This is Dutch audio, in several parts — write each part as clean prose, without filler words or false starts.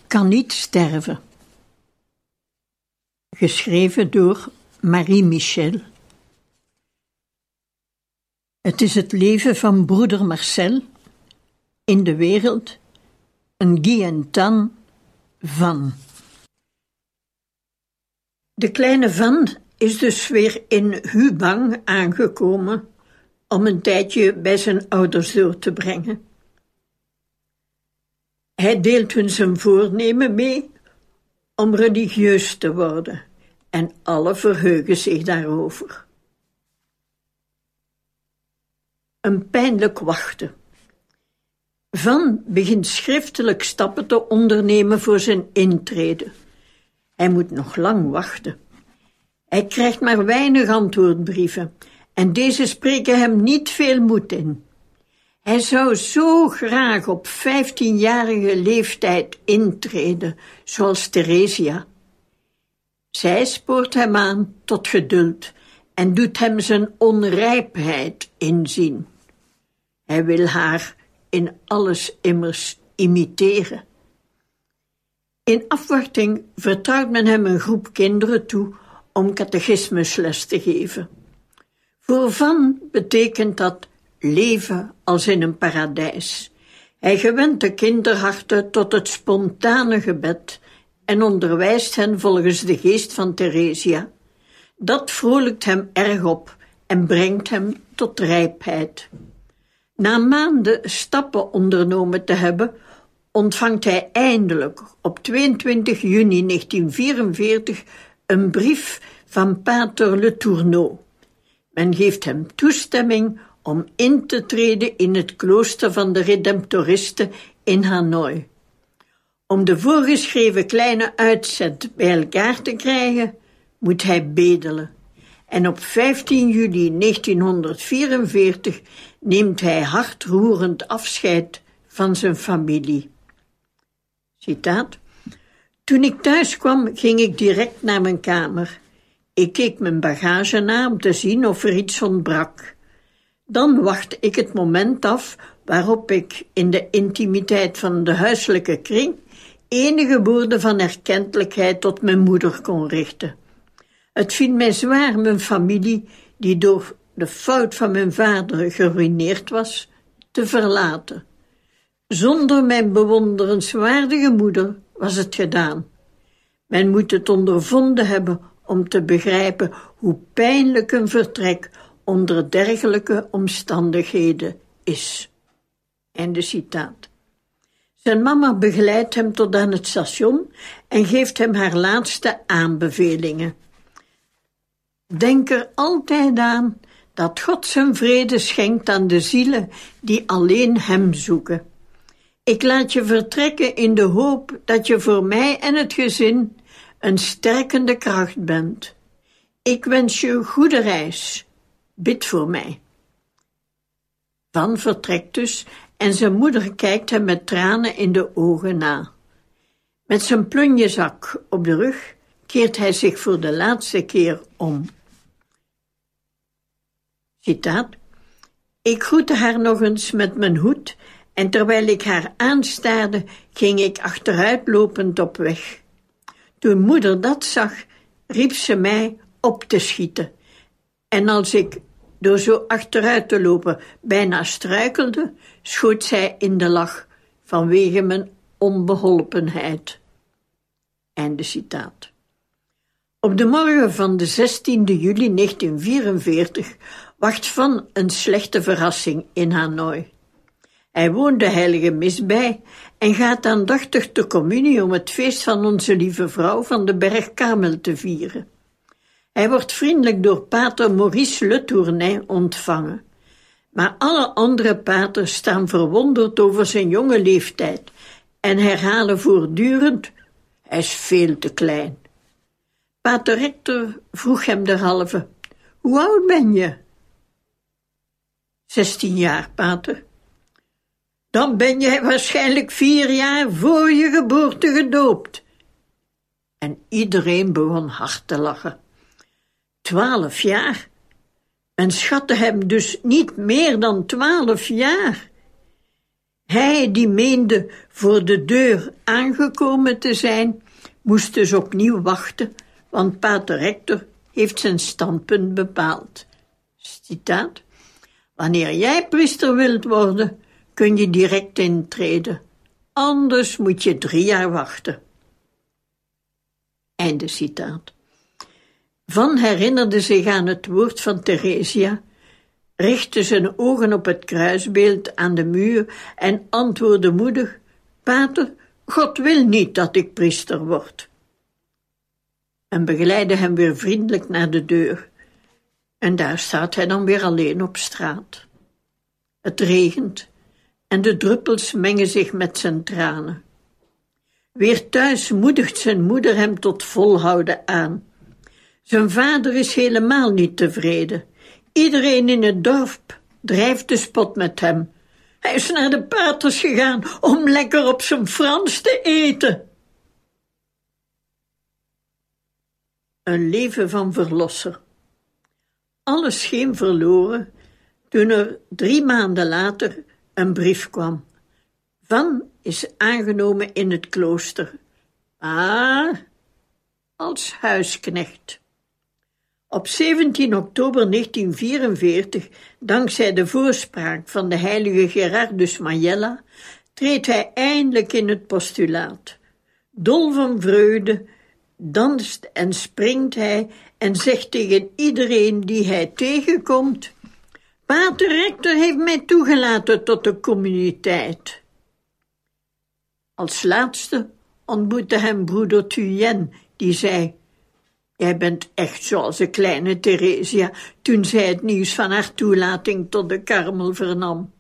kan niet sterven. Geschreven door Marie Michel. Het is het leven van broeder Marcel in de wereld, een Guy en Tan van. De kleine Van is dus weer in Hubang aangekomen om een tijdje bij zijn ouders door te brengen. Hij deelt hun zijn voornemen mee om religieus te worden en alle verheugen zich daarover. Een pijnlijk wachten. Van begint schriftelijk stappen te ondernemen voor zijn intrede. Hij moet nog lang wachten. Hij krijgt maar weinig antwoordbrieven en deze spreken hem niet veel moed in. Hij zou zo graag op 15-jarige leeftijd intreden, zoals Theresia. Zij spoort hem aan tot geduld en doet hem zijn onrijpheid inzien. Hij wil haar in alles immers imiteren. In afwachting vertrouwt men hem een groep kinderen toe om catechismusles te geven. Voor Van betekent dat leven als in een paradijs. Hij gewent de kinderharten tot het spontane gebed en onderwijst hen volgens de geest van Theresia. Dat vrolijkt hem erg op en brengt hem tot rijpheid. Na maanden stappen ondernomen te hebben, ontvangt hij eindelijk op 22 juni 1944 een brief van pater Le Tourneau. Men geeft hem toestemming om in te treden in het klooster van de Redemptoristen in Hanoi. Om de voorgeschreven kleine uitzet bij elkaar te krijgen, moet hij bedelen. En op 15 juli 1944 neemt hij hartroerend afscheid van zijn familie. Citaat: Toen ik thuis kwam, ging ik direct naar mijn kamer. Ik keek mijn bagage na om te zien of er iets ontbrak. Dan wachtte ik het moment af waarop ik in de intimiteit van de huiselijke kring enige woorden van erkentelijkheid tot mijn moeder kon richten. Het viel mij zwaar mijn familie, die door de fout van mijn vader geruïneerd was, te verlaten. Zonder mijn bewonderenswaardige moeder was het gedaan. Men moet het ondervonden hebben om te begrijpen hoe pijnlijk een vertrek onder dergelijke omstandigheden is. Einde citaat. Zijn mama begeleidt hem tot aan het station en geeft hem haar laatste aanbevelingen. Denk er altijd aan dat God zijn vrede schenkt aan de zielen die alleen hem zoeken. Ik laat je vertrekken in de hoop dat je voor mij en het gezin een sterkende kracht bent. Ik wens je een goede reis. Bid voor mij. Van vertrekt dus en zijn moeder kijkt hem met tranen in de ogen na. Met zijn plunjezak op de rug keert hij zich voor de laatste keer om. Citaat: Ik groette haar nog eens met mijn hoed en terwijl ik haar aanstaarde, ging ik achteruitlopend op weg. Toen moeder dat zag, riep ze mij op te schieten. En als ik, door zo achteruit te lopen, bijna struikelde, schoot zij in de lach vanwege mijn onbeholpenheid. Einde citaat. Op de morgen van de 16 juli 1944 wacht Van een slechte verrassing in Hanoi. Hij woont de heilige mis bij en gaat aandachtig te communie om het feest van Onze Lieve Vrouw van de Berg Karmel te vieren. Hij wordt vriendelijk door pater Maurice Le Tournay ontvangen. Maar alle andere paters staan verwonderd over zijn jonge leeftijd en herhalen voortdurend: hij is veel te klein. Pater Rector vroeg hem derhalve: hoe oud ben je? 16 jaar, pater. Dan ben jij waarschijnlijk 4 jaar voor je geboorte gedoopt. En iedereen begon hard te lachen. 12 jaar? Men schatte hem dus niet meer dan 12 jaar. Hij die meende voor de deur aangekomen te zijn, moest dus opnieuw wachten, want pater Hector heeft zijn standpunt bepaald. Citaat: wanneer jij priester wilt worden, kun je direct intreden. Anders moet je 3 jaar wachten. Einde citaat. Van herinnerde zich aan het woord van Theresia, richtte zijn ogen op het kruisbeeld aan de muur en antwoordde moedig: Pater, God wil niet dat ik priester word. En begeleidde hem weer vriendelijk naar de deur. En daar staat hij dan weer alleen op straat. Het regent en de druppels mengen zich met zijn tranen. Weer thuis moedigt zijn moeder hem tot volhouden aan. Zijn vader is helemaal niet tevreden. Iedereen in het dorp drijft de spot met hem. Hij is naar de paters gegaan om lekker op zijn Frans te eten. Een leven van verlosser. Alles scheen verloren toen er 3 maanden later een brief kwam. Van is aangenomen in het klooster, maar als huisknecht. Op 17 oktober 1944, dankzij de voorspraak van de heilige Gerardus Majella, treedt hij eindelijk in het postulaat. Dol van vreugde danst en springt hij en zegt tegen iedereen die hij tegenkomt: Pater Hector heeft mij toegelaten tot de communiteit. Als laatste ontmoette hem broeder Thuyen, die zei: jij bent echt zoals de kleine Theresia toen zij het nieuws van haar toelating tot de Karmel vernam.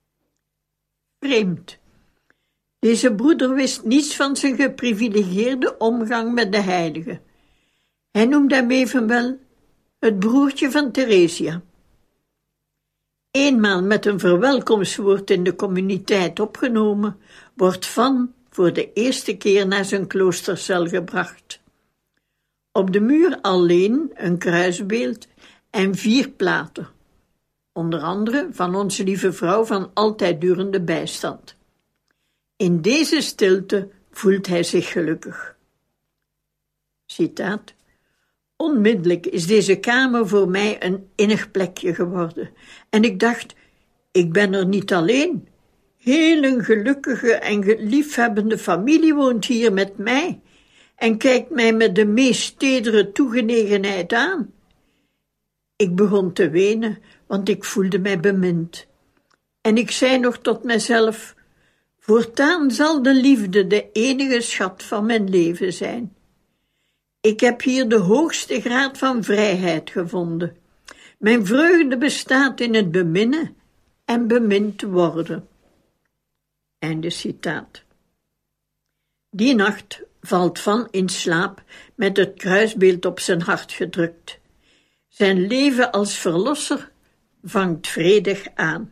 Vreemd. Deze broeder wist niets van zijn geprivilegeerde omgang met de heilige. Hij noemde hem evenwel het broertje van Theresia. Eenmaal met een verwelkomstwoord in de communiteit opgenomen, wordt Van voor de eerste keer naar zijn kloostercel gebracht. Op de muur alleen een kruisbeeld en 4 platen, onder andere van Onze Lieve Vrouw van altijd durende bijstand. In deze stilte voelt hij zich gelukkig. Citaat: onmiddellijk is deze kamer voor mij een innig plekje geworden. En ik dacht, ik ben er niet alleen. Heel een gelukkige en liefhebbende familie woont hier met mij en kijkt mij met de meest tedere toegenegenheid aan. Ik begon te wenen, want ik voelde mij bemind. En ik zei nog tot mezelf: voortaan zal de liefde de enige schat van mijn leven zijn. Ik heb hier de hoogste graad van vrijheid gevonden. Mijn vreugde bestaat in het beminnen en bemind worden. Einde citaat. Die nacht valt Van in slaap met het kruisbeeld op zijn hart gedrukt. Zijn leven als verlosser vangt vredig aan.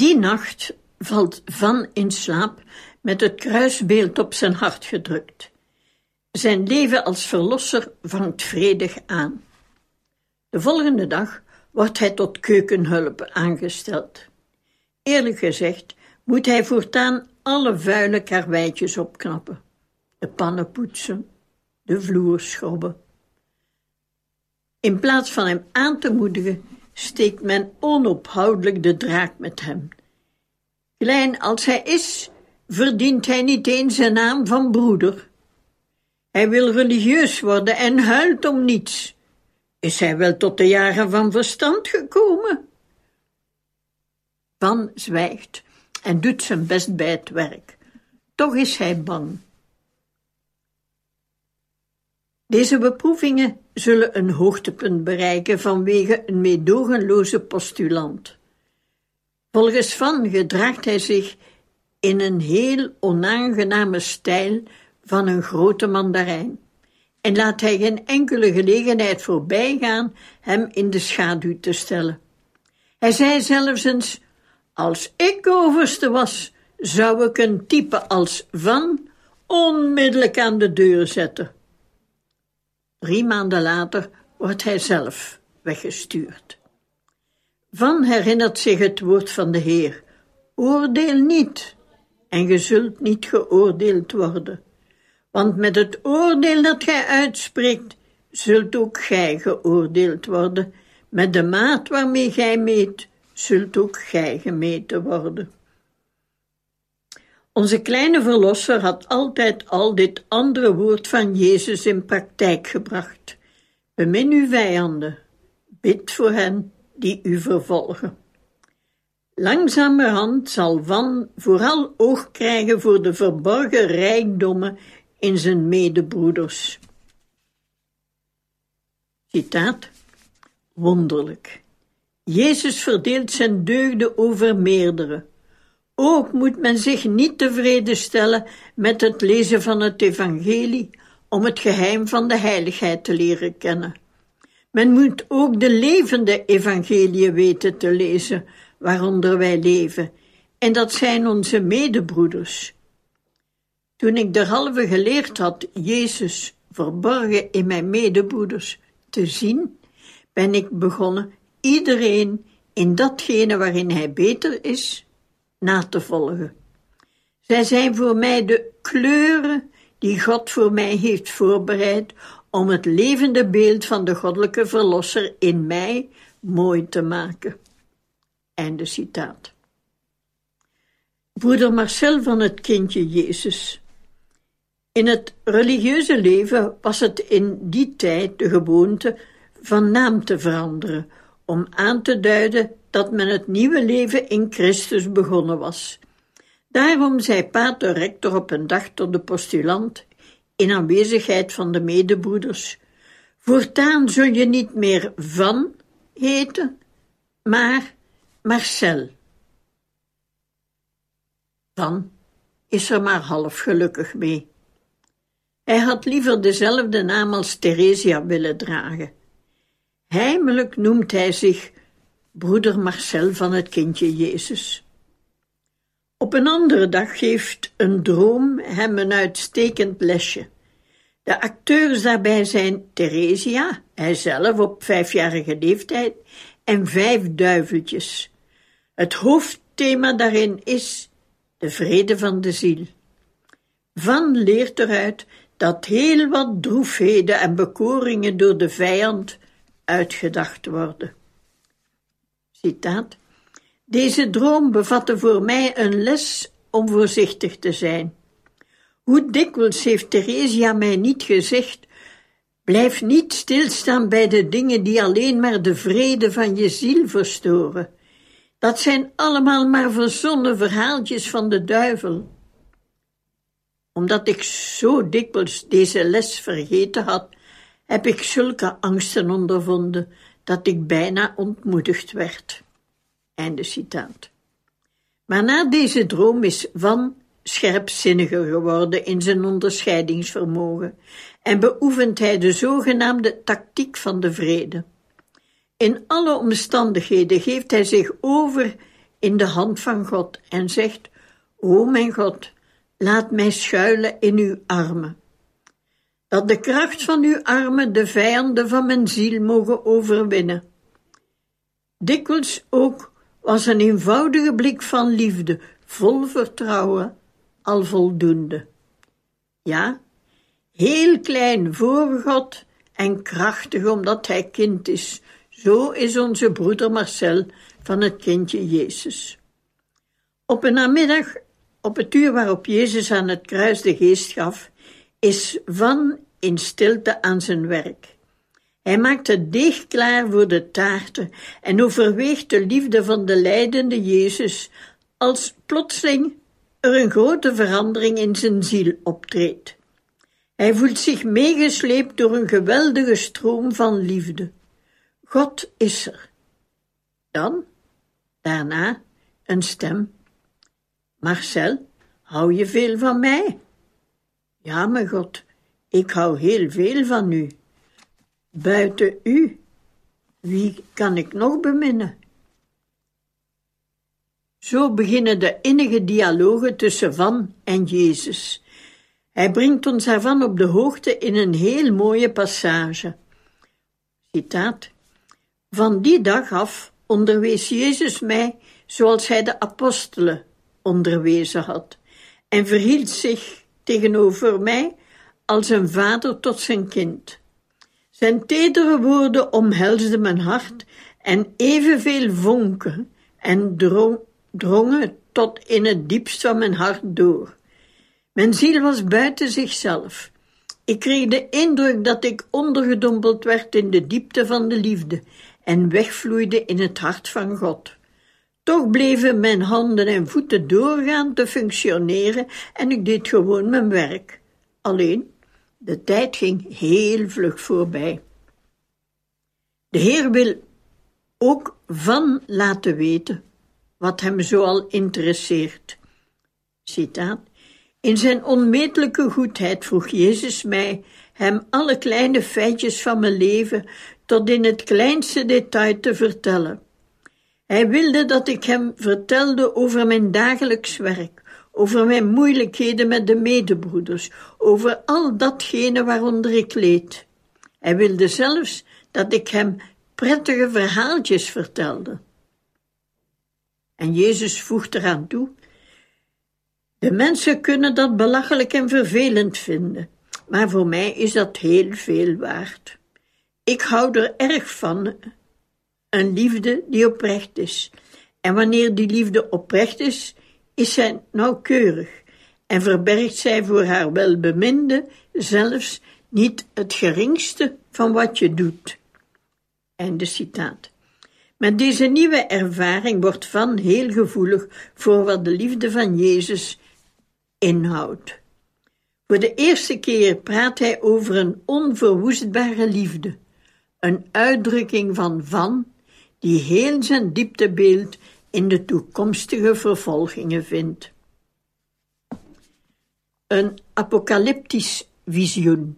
Die nacht valt Van in slaap met het kruisbeeld op zijn hart gedrukt. Zijn leven als verlosser vangt vredig aan. De volgende dag wordt hij tot keukenhulp aangesteld. Eerlijk gezegd moet hij voortaan alle vuile karweitjes opknappen, de pannen poetsen, de vloer schrobben. In plaats van hem aan te moedigen, steekt men onophoudelijk de draak met hem. Klein als hij is, verdient hij niet eens een naam van broeder. Hij wil religieus worden en huilt om niets. Is hij wel tot de jaren van verstand gekomen? Van zwijgt en doet zijn best bij het werk. Toch is hij bang. Deze beproevingen zullen een hoogtepunt bereiken vanwege een meedogenloze postulant. Volgens Van gedraagt hij zich in een heel onaangename stijl van een grote mandarijn en laat hij geen enkele gelegenheid voorbijgaan hem in de schaduw te stellen. Hij zei zelfs eens: als ik overste was, zou ik een type als Van onmiddellijk aan de deur zetten. 3 maanden later wordt hij zelf weggestuurd. Van herinnert zich het woord van de Heer: oordeel niet, en ge zult niet geoordeeld worden. Want met het oordeel dat gij uitspreekt, zult ook gij geoordeeld worden. Met de maat waarmee gij meet, zult ook gij gemeten worden. Onze kleine verlosser had altijd al dit andere woord van Jezus in praktijk gebracht. Bemin uw vijanden, bid voor hen die u vervolgen. Langzamerhand zal Van vooral oog krijgen voor de verborgen rijkdommen in zijn medebroeders. Citaat: wonderlijk. Jezus verdeelt zijn deugden over meerdere. Ook moet men zich niet tevreden stellen met het lezen van het evangelie om het geheim van de heiligheid te leren kennen. Men moet ook de levende evangeliën weten te lezen, waaronder wij leven, en dat zijn onze medebroeders. Toen ik derhalve geleerd had Jezus verborgen in mijn medebroeders te zien, ben ik begonnen iedereen in datgene waarin hij beter is, na te volgen. Zij zijn voor mij de kleuren die God voor mij heeft voorbereid om het levende beeld van de goddelijke verlosser in mij mooi te maken. Einde citaat. Broeder Marcel van het Kindje Jezus. In het religieuze leven was het in die tijd de gewoonte van naam te veranderen, om aan te duiden dat men het nieuwe leven in Christus begonnen was. Daarom zei pater rector op een dag tot de postulant, in aanwezigheid van de medebroeders: voortaan zul je niet meer Van heten, maar Marcel. Van is er maar half gelukkig mee. Hij had liever dezelfde naam als Theresia willen dragen. Heimelijk noemt hij zich broeder Marcel van het Kindje Jezus. Op een andere dag geeft een droom hem een uitstekend lesje. De acteurs daarbij zijn Theresia, hijzelf op 5-jarige leeftijd, en 5 duiveltjes. Het hoofdthema daarin is de vrede van de ziel. Van leert eruit dat heel wat droefheden en bekoringen door de vijand uitgedacht worden. Citaat: deze droom bevatte voor mij een les om voorzichtig te zijn. Hoe dikwijls heeft Theresia mij niet gezegd: blijf niet stilstaan bij de dingen die alleen maar de vrede van je ziel verstoren. Dat zijn allemaal maar verzonnen verhaaltjes van de duivel. Omdat ik zo dikwijls deze les vergeten had, heb ik zulke angsten ondervonden dat ik bijna ontmoedigd werd. Einde citaat. Maar na deze droom is Van scherpzinniger geworden in zijn onderscheidingsvermogen en beoefent hij de zogenaamde tactiek van de vrede. In alle omstandigheden geeft hij zich over in de hand van God en zegt: O mijn God, laat mij schuilen in uw armen. Dat de kracht van uw armen de vijanden van mijn ziel mogen overwinnen. Dikwijls ook was een eenvoudige blik van liefde, vol vertrouwen, al voldoende. Ja, heel klein voor God en krachtig omdat hij kind is. Zo is onze broeder Marcel van het kindje Jezus. Op een namiddag, op het uur waarop Jezus aan het kruis de geest gaf, is Van in stilte aan zijn werk. Hij maakt het deeg klaar voor de taarten en overweegt de liefde van de lijdende Jezus, als plotseling er een grote verandering in zijn ziel optreedt. Hij voelt zich meegesleept door een geweldige stroom van liefde. God is er. Dan, daarna, een stem. Marcel, hou je veel van mij? Ja, mijn God, ik hou heel veel van u. Buiten u, wie kan ik nog beminnen? Zo beginnen de innige dialogen tussen Van en Jezus. Hij brengt ons daarvan op de hoogte in een heel mooie passage. Citaat: Van die dag af onderwees Jezus mij zoals hij de apostelen onderwezen had en verhield zich tegenover mij als een vader tot zijn kind. Zijn tedere woorden omhelsden mijn hart en evenveel vonken en drongen tot in het diepst van mijn hart door. Mijn ziel was buiten zichzelf. Ik kreeg de indruk dat ik ondergedompeld werd in de diepte van de liefde en wegvloeide in het hart van God. Toch bleven mijn handen en voeten doorgaan te functioneren en ik deed gewoon mijn werk. Alleen, de tijd ging heel vlug voorbij. De Heer wil ook Van laten weten wat hem zoal interesseert. Citaat: In zijn onmetelijke goedheid vroeg Jezus mij hem alle kleine feitjes van mijn leven tot in het kleinste detail te vertellen. Hij wilde dat ik hem vertelde over mijn dagelijks werk, over mijn moeilijkheden met de medebroeders, over al datgene waaronder ik leed. Hij wilde zelfs dat ik hem prettige verhaaltjes vertelde. En Jezus voegt eraan toe: de mensen kunnen dat belachelijk en vervelend vinden, maar voor mij is dat heel veel waard. Ik hou er erg van, een liefde die oprecht is. En wanneer die liefde oprecht is, is zij nauwkeurig en verbergt zij voor haar welbeminde zelfs niet het geringste van wat je doet. Einde citaat. Met deze nieuwe ervaring wordt Van heel gevoelig voor wat de liefde van Jezus inhoudt. Voor de eerste keer praat hij over een onverwoestbare liefde, een uitdrukking van die heel zijn dieptebeeld in de toekomstige vervolgingen vindt. Een apocalyptisch visioen.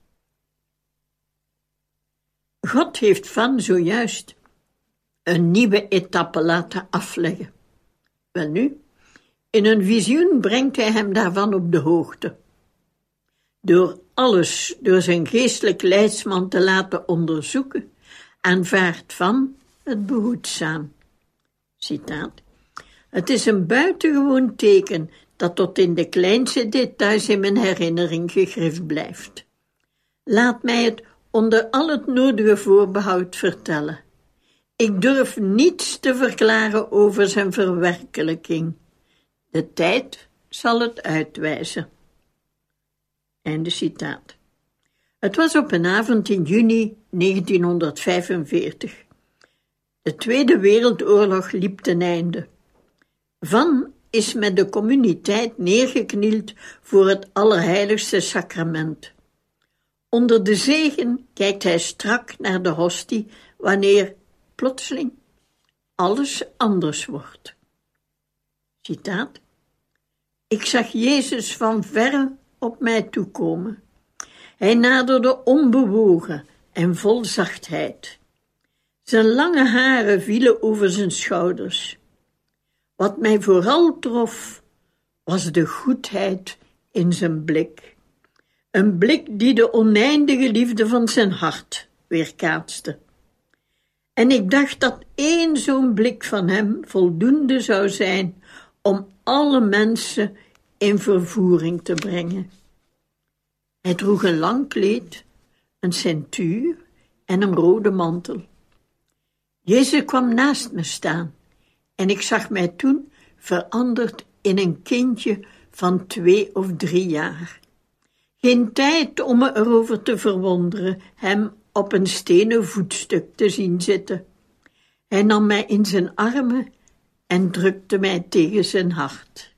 God heeft Van zojuist een nieuwe etappe laten afleggen. Welnu, in een visioen brengt hij hem daarvan op de hoogte. Door alles door zijn geestelijk leidsman te laten onderzoeken, aanvaardt Van het behoedzaam. Citaat: Het is een buitengewoon teken dat tot in de kleinste details in mijn herinnering gegrift blijft. Laat mij het onder al het nodige voorbehoud vertellen. Ik durf niets te verklaren over zijn verwerkelijking. De tijd zal het uitwijzen. Einde citaat. Het was op een avond in juni 1945. De Tweede Wereldoorlog liep ten einde. Van is met de communiteit neergeknield voor het Allerheiligste Sacrament. Onder de zegen kijkt hij strak naar de hostie wanneer plotseling alles anders wordt. Citaat: Ik zag Jezus van verre op mij toekomen. Hij naderde onbewogen en vol zachtheid. Zijn lange haren vielen over zijn schouders. Wat mij vooral trof, was de goedheid in zijn blik. Een blik die de oneindige liefde van zijn hart weerkaatste. En ik dacht dat één zo'n blik van hem voldoende zou zijn om alle mensen in vervoering te brengen. Hij droeg een lang kleed, een ceintuur en een rode mantel. Jezus kwam naast me staan en ik zag mij toen veranderd in een kindje van 2 of 3 jaar. Geen tijd om me erover te verwonderen hem op een stenen voetstuk te zien zitten. Hij nam mij in zijn armen en drukte mij tegen zijn hart.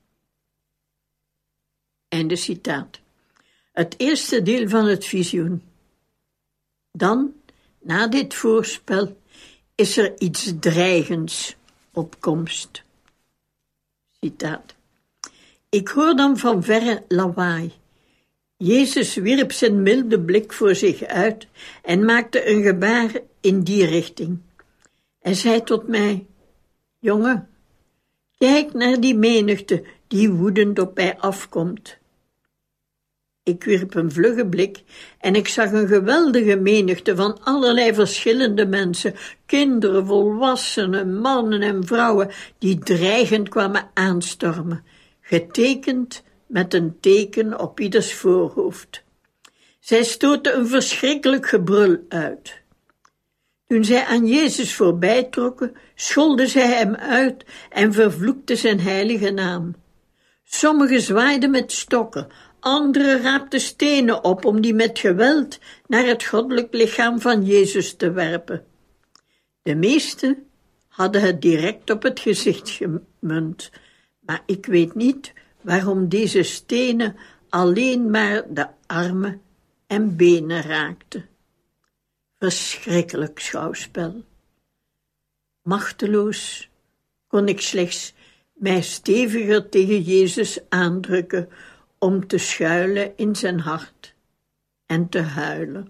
Einde citaat. Het eerste deel van het visioen. Dan, na dit voorspel, is er iets dreigends op komst. Citaat. Ik hoor dan van verre lawaai. Jezus wierp zijn milde blik voor zich uit en maakte een gebaar in die richting. Hij zei tot mij: jongen, kijk naar die menigte die woedend op mij afkomt. Ik wierp een vlugge blik en ik zag een geweldige menigte van allerlei verschillende mensen, kinderen, volwassenen, mannen en vrouwen, die dreigend kwamen aanstormen, getekend met een teken op ieders voorhoofd. Zij stoten een verschrikkelijk gebrul uit. Toen zij aan Jezus voorbijtrokken, scholden zij hem uit en vervloekten zijn heilige naam. Sommigen zwaaiden met stokken, anderen raapten stenen op om die met geweld naar het goddelijk lichaam van Jezus te werpen. De meesten hadden het direct op het gezicht gemunt, maar ik weet niet waarom deze stenen alleen maar de armen en benen raakten. Verschrikkelijk schouwspel. Machteloos kon ik slechts mij steviger tegen Jezus aandrukken om te schuilen in zijn hart en te huilen.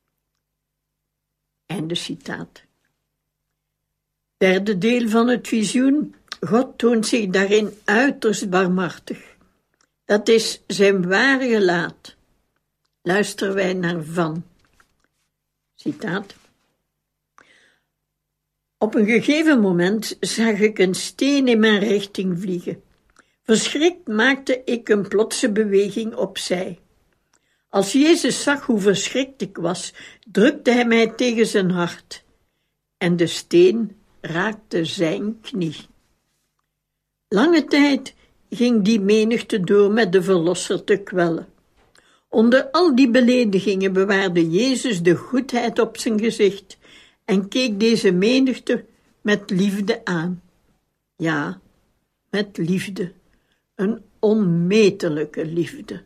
Einde citaat. Derde deel van het visioen. God toont zich daarin uiterst barmhartig. Dat is zijn ware gelaat. Luisteren wij naar Van. Citaat. Op een gegeven moment zag ik een steen in mijn richting vliegen. Verschrikt maakte ik een plotse beweging opzij. Als Jezus zag hoe verschrikt ik was, drukte hij mij tegen zijn hart. En de steen raakte zijn knie. Lange tijd ging die menigte door met de Verlosser te kwellen. Onder al die beledigingen bewaarde Jezus de goedheid op zijn gezicht en keek deze menigte met liefde aan. Ja, met liefde, een onmetelijke liefde.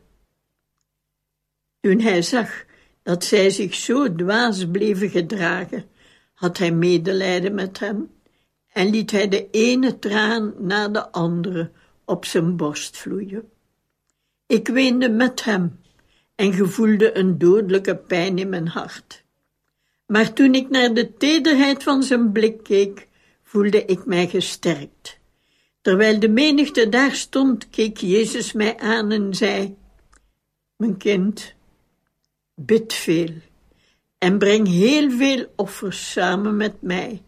Toen hij zag dat zij zich zo dwaas bleven gedragen, had hij medelijden met hem en liet hij de ene traan na de andere op zijn borst vloeien. Ik weende met hem en gevoelde een dodelijke pijn in mijn hart. Maar toen ik naar de tederheid van zijn blik keek, voelde ik mij gesterkt. Terwijl de menigte daar stond, keek Jezus mij aan en zei: mijn kind, bid veel en breng heel veel offers samen met mij.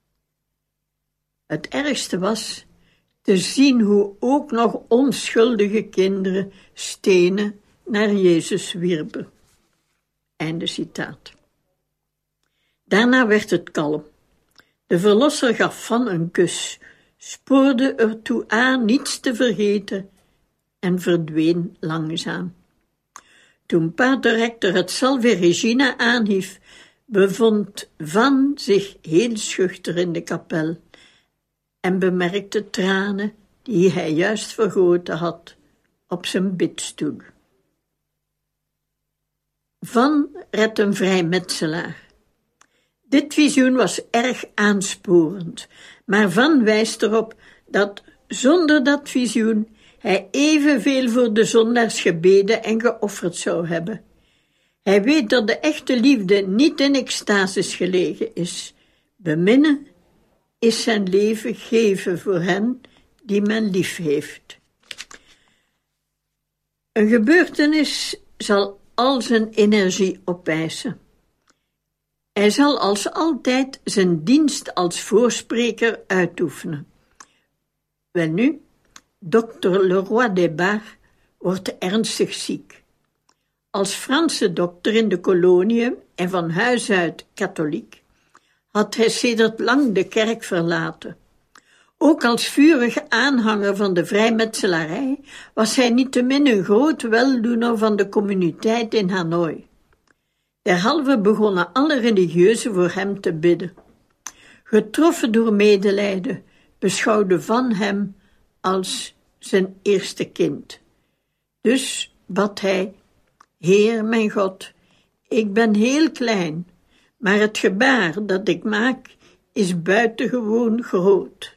Het ergste was te zien hoe ook nog onschuldige kinderen stenen naar Jezus wierpen. Einde citaat. Daarna werd het kalm. De Verlosser gaf Van een kus, spoorde ertoe aan niets te vergeten en verdween langzaam. Toen pater Rector het Salve Regina aanhief, bevond Van zich heel schuchter in de kapel en bemerkte tranen die hij juist vergoten had op zijn bidstoel. Van redt een vrijmetselaar. Dit visioen was erg aansporend, maar Van wijst erop dat zonder dat visioen hij evenveel voor de zondaars gebeden en geofferd zou hebben. Hij weet dat de echte liefde niet in extasis gelegen is. Beminnen is zijn leven geven voor hen die men lief heeft. Een gebeurtenis zal al zijn energie opeisen. Hij zal als altijd zijn dienst als voorspreker uitoefenen. Welnu, dokter Leroy des Barres wordt ernstig ziek. Als Franse dokter in de koloniën en van huis uit katholiek, had hij sedert lang de kerk verlaten. Ook als vurige aanhanger van de vrijmetselarij was hij niettemin een groot weldoener van de communiteit in Hanoi. Derhalve begonnen alle religieuzen voor hem te bidden. Getroffen door medelijden, beschouwde Van hem als zijn eerste kind. Dus bad hij: Heer mijn God, ik ben heel klein, maar het gebaar dat ik maak is buitengewoon groot.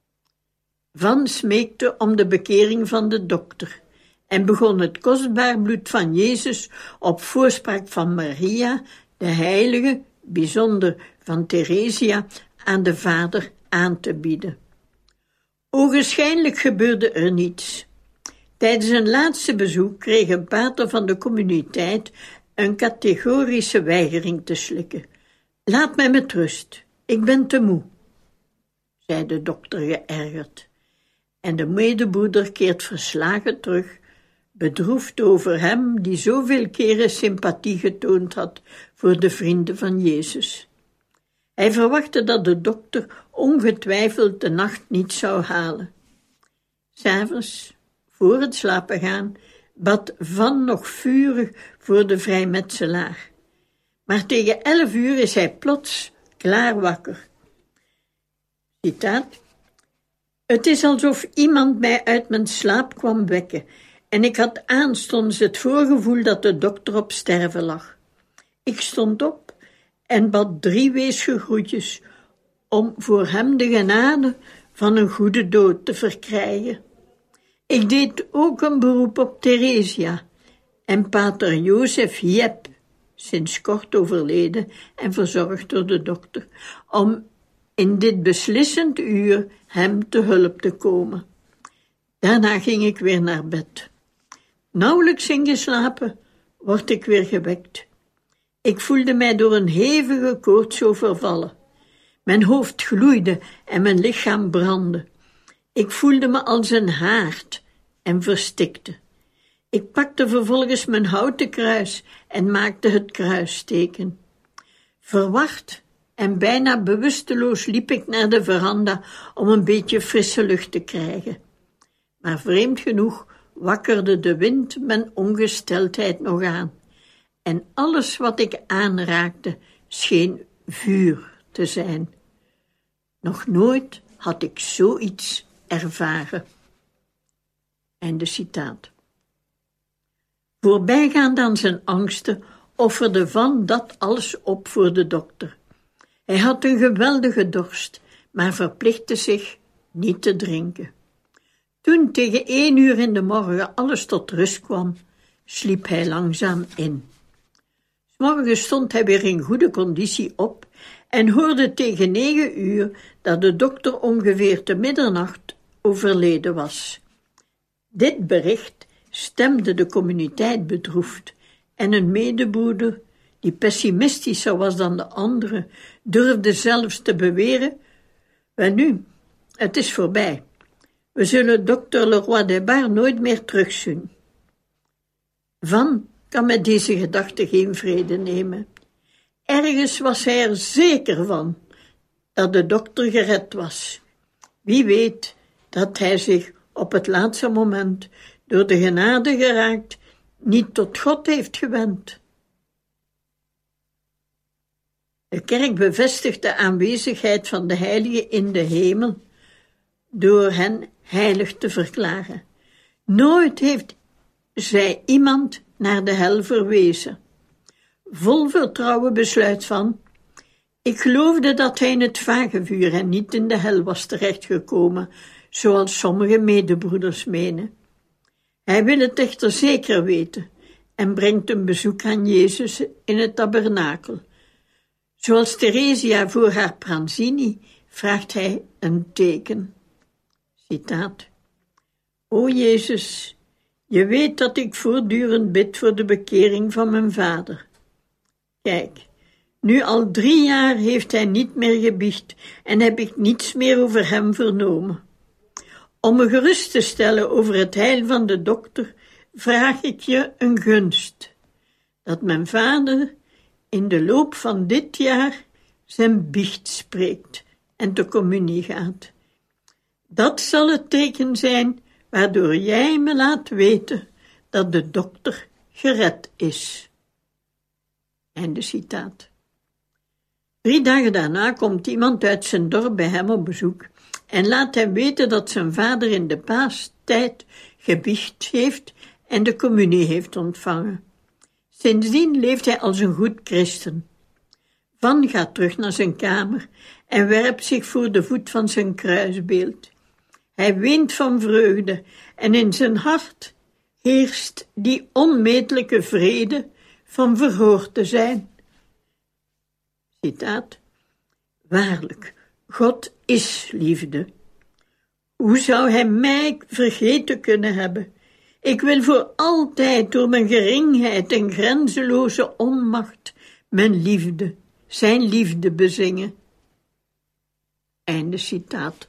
Van smeekte om de bekering van de dokter en begon het kostbaar bloed van Jezus op voorspraak van Maria, de heilige, bijzonder van Theresia, aan de Vader aan te bieden. Ogenschijnlijk gebeurde er niets. Tijdens een laatste bezoek kreeg een pater van de communiteit een categorische weigering te slikken. Laat mij met rust, ik ben te moe, zei de dokter geërgerd. En de medebroeder keert verslagen terug, bedroefd over hem die zoveel keren sympathie getoond had voor de vrienden van Jezus. Hij verwachtte dat de dokter ongetwijfeld de nacht niet zou halen. 'S Avonds, voor het slapen gaan, bad Van nog vurig voor de vrijmetselaar. Maar tegen 11 uur is hij plots klaar wakker. Citaat: Het is alsof iemand mij uit mijn slaap kwam wekken en ik had aanstonds het voorgevoel dat de dokter op sterven lag. Ik stond op en bad 3 weesgegroetjes om voor hem de genade van een goede dood te verkrijgen. Ik deed ook een beroep op Theresia en pater Jozef Jep, sinds kort overleden en verzorgd door de dokter, om in dit beslissend uur hem te hulp te komen. Daarna ging ik weer naar bed. Nauwelijks ingeslapen, word ik weer gewekt. Ik voelde mij door een hevige koorts overvallen. Mijn hoofd gloeide en mijn lichaam brandde. Ik voelde me als een haard en verstikte. Ik pakte vervolgens mijn houten kruis en maakte het kruisteken. Verward en bijna bewusteloos liep ik naar de veranda om een beetje frisse lucht te krijgen. Maar vreemd genoeg wakkerde de wind mijn ongesteldheid nog aan, en alles wat ik aanraakte scheen vuur te zijn. Nog nooit had ik zoiets ervaren. Einde citaat. Voorbijgaand aan zijn angsten offerde Van dat alles op voor de dokter. Hij had een geweldige dorst, maar verplichtte zich niet te drinken. Toen tegen 1 uur in de morgen alles tot rust kwam, sliep hij langzaam in. 's Morgens stond hij weer in goede conditie op en hoorde tegen 9 uur dat de dokter ongeveer te middernacht overleden was. Dit bericht stemde de communiteit bedroefd en een medebroeder, die pessimistischer was dan de anderen, durfde zelfs te beweren: welnu, het is voorbij. We zullen dokter Leroy des Barres nooit meer terugzien. Van kan met deze gedachte geen vrede nemen. Ergens was hij er zeker van dat de dokter gered was. Wie weet dat hij zich op het laatste moment door de genade geraakt niet tot God heeft gewend. De kerk bevestigt de aanwezigheid van de heilige in de hemel door hen heilig te verklaren. Nooit heeft zij iemand naar de hel verwezen. Vol vertrouwen besluit Van: ik geloofde dat hij in het vagevuur en niet in de hel was terechtgekomen, zoals sommige medebroeders menen. Hij wil het echter zeker weten en brengt een bezoek aan Jezus in het tabernakel. Zoals Theresia voor haar Pranzini vraagt hij een teken. Citaat. O Jezus, je weet dat ik voortdurend bid voor de bekering van mijn vader. Kijk, nu al 3 jaar heeft hij niet meer gebiecht en heb ik niets meer over hem vernomen. Om me gerust te stellen over het heil van de dokter, vraag ik je een gunst. Dat mijn vader in de loop van dit jaar zijn biecht spreekt en te communie gaat. Dat zal het teken zijn waardoor jij me laat weten dat de dokter gered is. Einde citaat. 3 dagen daarna komt iemand uit zijn dorp bij hem op bezoek en laat hem weten dat zijn vader in de paastijd gebiecht heeft en de communie heeft ontvangen. Sindsdien leeft hij als een goed christen. Van gaat terug naar zijn kamer en werpt zich voor de voet van zijn kruisbeeld. Hij weent van vreugde en in zijn hart heerst die onmetelijke vrede van verhoord te zijn. Citaat. Waarlijk, God is liefde. Hoe zou hij mij vergeten kunnen hebben? Ik wil voor altijd door mijn geringheid en grenzeloze onmacht mijn liefde, zijn liefde bezingen. Einde citaat.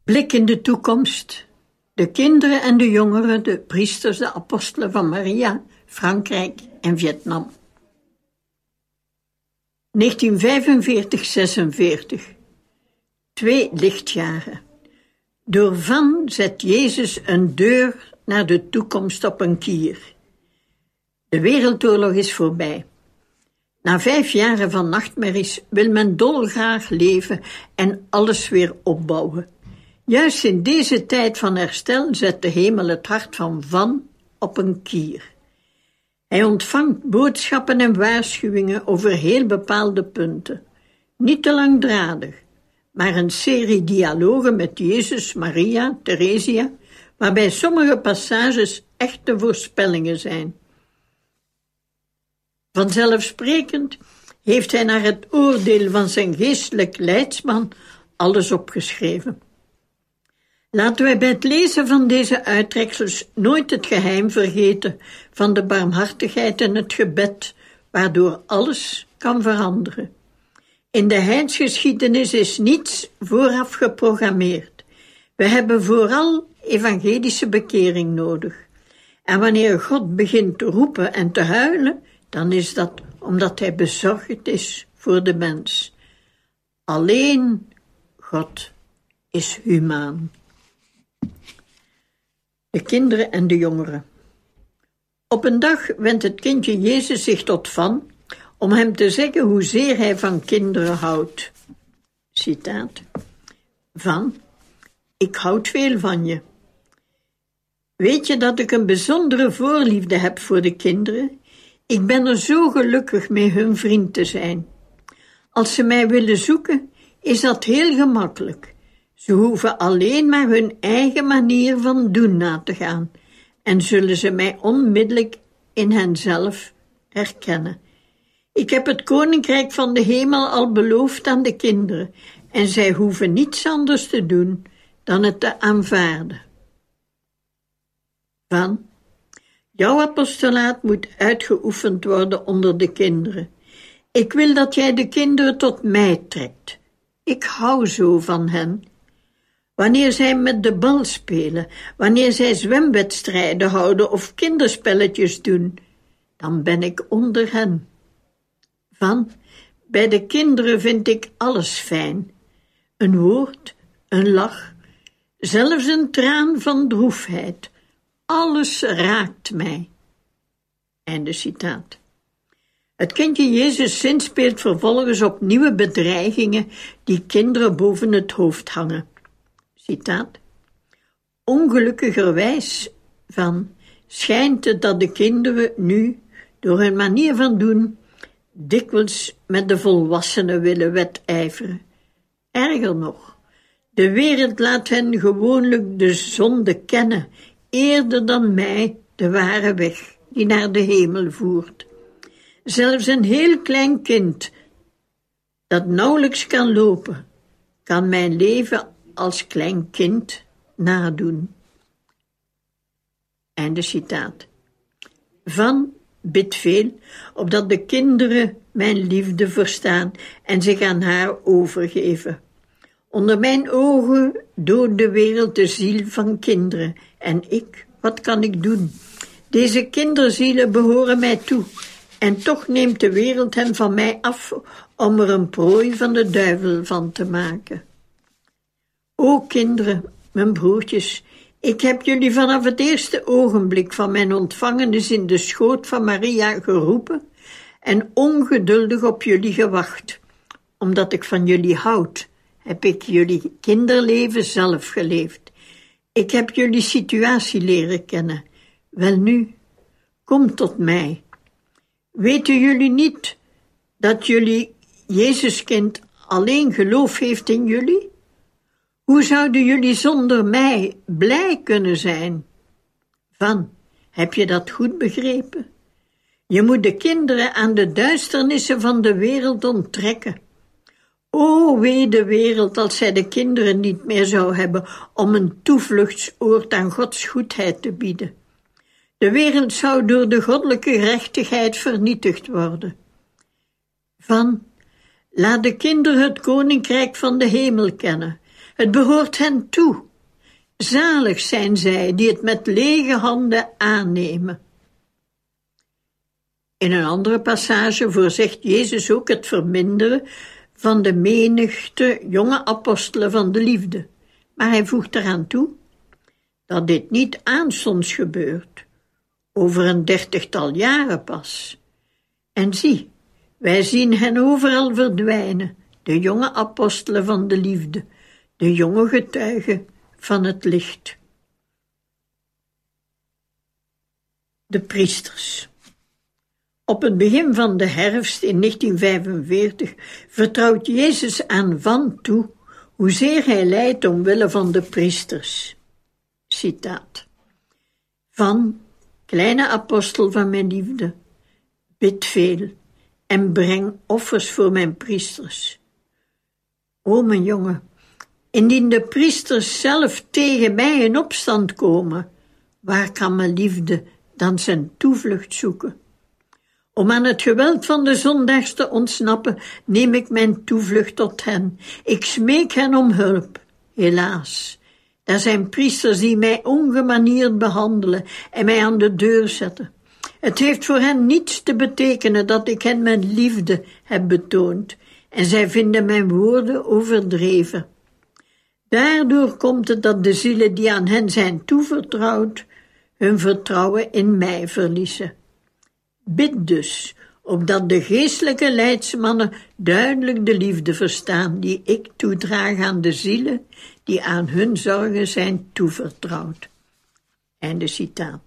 Blik in de toekomst. De kinderen en de jongeren, de priesters, de apostelen van Maria, Frankrijk en Vietnam. 1945-46. 2 lichtjaren. Door Van zet Jezus een deur naar de toekomst op een kier. De wereldoorlog is voorbij. Na 5 jaren van nachtmerries wil men dolgraag leven en alles weer opbouwen. Juist in deze tijd van herstel zet de hemel het hart van op een kier. Hij ontvangt boodschappen en waarschuwingen over heel bepaalde punten. Niet te langdradig, maar een serie dialogen met Jezus, Maria, Theresia, waarbij sommige passages echte voorspellingen zijn. Vanzelfsprekend heeft hij naar het oordeel van zijn geestelijk leidsman alles opgeschreven. Laten wij bij het lezen van deze uittreksels nooit het geheim vergeten van de barmhartigheid en het gebed, waardoor alles kan veranderen. In de heidsgeschiedenis is niets vooraf geprogrammeerd. We hebben vooral evangelische bekering nodig. En wanneer God begint te roepen en te huilen, dan is dat omdat hij bezorgd is voor de mens. Alleen God is humaan. De kinderen en de jongeren. Op een dag wendt het kindje Jezus zich tot Van om hem te zeggen hoezeer hij van kinderen houdt. Citaat. Van, ik houd veel van je. Weet je dat ik een bijzondere voorliefde heb voor de kinderen? Ik ben er zo gelukkig mee hun vriend te zijn. Als ze mij willen zoeken, is dat heel gemakkelijk. Ze hoeven alleen maar hun eigen manier van doen na te gaan en zullen ze mij onmiddellijk in henzelf herkennen. Ik heb het koninkrijk van de hemel al beloofd aan de kinderen en zij hoeven niets anders te doen dan het te aanvaarden. Van, jouw apostolaat moet uitgeoefend worden onder de kinderen. Ik wil dat jij de kinderen tot mij trekt. Ik hou zo van hen. Wanneer zij met de bal spelen, wanneer zij zwemwedstrijden houden of kinderspelletjes doen, dan ben ik onder hen. Van, bij de kinderen vind ik alles fijn. Een woord, een lach, zelfs een traan van droefheid. Alles raakt mij. Einde citaat. Het kindje Jezus zinspeelt vervolgens op nieuwe bedreigingen die kinderen boven het hoofd hangen. Citaat. Ongelukkigerwijs Van schijnt het dat de kinderen nu, door hun manier van doen, dikwijls met de volwassenen willen wedijveren. Erger nog, de wereld laat hen gewoonlijk de zonde kennen, eerder dan mij de ware weg die naar de hemel voert. Zelfs een heel klein kind, dat nauwelijks kan lopen, kan mijn leven als klein kind nadoen. Einde citaat. Van bidt veel, opdat de kinderen mijn liefde verstaan en zich aan haar overgeven. Onder mijn ogen doodt de wereld de ziel van kinderen. En ik, wat kan ik doen? Deze kinderzielen behoren mij toe. En toch neemt de wereld hen van mij af om er een prooi van de duivel van te maken. O kinderen, mijn broertjes, ik heb jullie vanaf het eerste ogenblik van mijn ontvangenis in de schoot van Maria geroepen en ongeduldig op jullie gewacht. Omdat ik van jullie houd, heb ik jullie kinderleven zelf geleefd. Ik heb jullie situatie leren kennen. Welnu, kom tot mij. Weten jullie niet dat jullie Jezuskind alleen geloof heeft in jullie? Hoe zouden jullie zonder mij blij kunnen zijn? Van, heb je dat goed begrepen? Je moet de kinderen aan de duisternissen van de wereld onttrekken. O, wee de wereld als zij de kinderen niet meer zou hebben om een toevluchtsoord aan Gods goedheid te bieden. De wereld zou door de goddelijke gerechtigheid vernietigd worden. Van, laat de kinderen het koninkrijk van de hemel kennen. Het behoort hen toe. Zalig zijn zij die het met lege handen aannemen. In een andere passage voorzegt Jezus ook het verminderen van de menigte jonge apostelen van de liefde. Maar hij voegt eraan toe dat dit niet aanstonds gebeurt, over een 30-tal jaren pas. En zie, wij zien hen overal verdwijnen, de jonge apostelen van de liefde, de jonge getuigen van het licht. De priesters. Op het begin van de herfst in 1945 vertrouwt Jezus aan Van toe hoezeer hij lijdt omwille van de priesters. Citaat. Van, kleine apostel van mijn liefde, bid veel en breng offers voor mijn priesters. O mijn jongen, indien de priesters zelf tegen mij in opstand komen, waar kan mijn liefde dan zijn toevlucht zoeken? Om aan het geweld van de zondaars te ontsnappen, neem ik mijn toevlucht tot hen. Ik smeek hen om hulp. Helaas, daar zijn priesters die mij ongemanierd behandelen en mij aan de deur zetten. Het heeft voor hen niets te betekenen dat ik hen mijn liefde heb betoond, en zij vinden mijn woorden overdreven. Daardoor komt het dat de zielen die aan hen zijn toevertrouwd, hun vertrouwen in mij verliezen. Bid dus, opdat de geestelijke leidsmannen duidelijk de liefde verstaan die ik toedraag aan de zielen die aan hun zorgen zijn toevertrouwd. Einde citaat.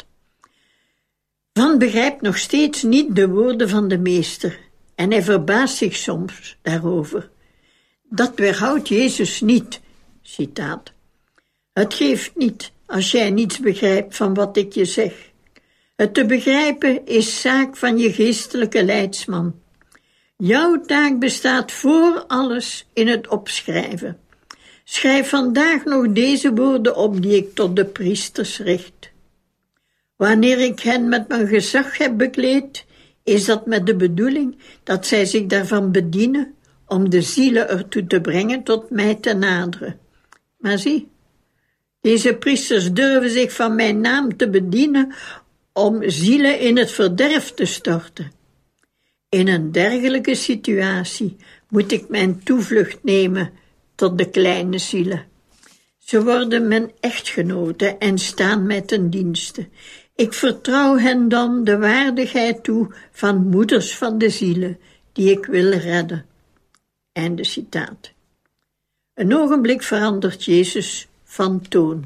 Van begrijpt nog steeds niet de woorden van de meester en hij verbaast zich soms daarover. Dat weerhoudt Jezus niet, citaat. Het geeft niet als jij niets begrijpt van wat ik je zeg. Het te begrijpen is zaak van je geestelijke leidsman. Jouw taak bestaat voor alles in het opschrijven. Schrijf vandaag nog deze woorden op die ik tot de priesters richt. Wanneer ik hen met mijn gezag heb bekleed, is dat met de bedoeling dat zij zich daarvan bedienen om de zielen ertoe te brengen tot mij te naderen. Maar zie, deze priesters durven zich van mijn naam te bedienen om zielen in het verderf te storten. In een dergelijke situatie moet ik mijn toevlucht nemen tot de kleine zielen. Ze worden mijn echtgenoten en staan mij ten dienste. Ik vertrouw hen dan de waardigheid toe van moeders van de zielen die ik wil redden. Einde citaat. Een ogenblik verandert Jezus van toon.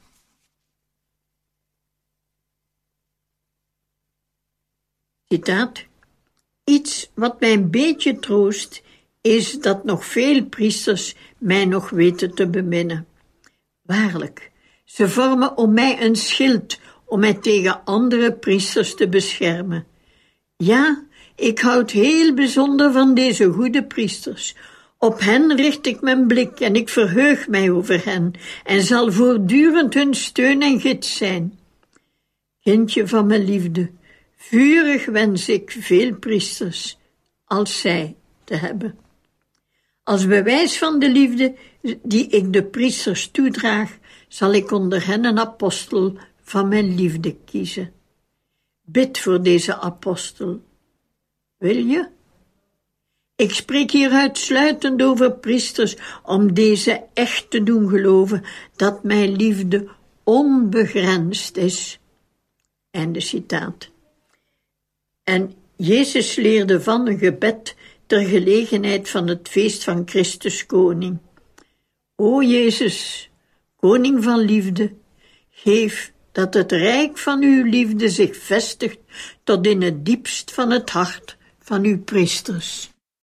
Citaat. Iets wat mij een beetje troost, is dat nog veel priesters mij nog weten te beminnen. Waarlijk, ze vormen om mij een schild om mij tegen andere priesters te beschermen. Ja, ik houd heel bijzonder van deze goede priesters. Op hen richt ik mijn blik en ik verheug mij over hen en zal voortdurend hun steun en gids zijn. Kindje van mijn liefde, vurig wens ik veel priesters als zij te hebben. Als bewijs van de liefde die ik de priesters toedraag, zal ik onder hen een apostel van mijn liefde kiezen. Bid voor deze apostel. Wil je? Ik spreek hier uitsluitend over priesters om deze echt te doen geloven dat mijn liefde onbegrensd is. Einde citaat. En Jezus leerde van een gebed ter gelegenheid van het feest van Christus Koning. O Jezus, Koning van liefde, geef dat het rijk van uw liefde zich vestigt tot in het diepst van het hart van uw priesters.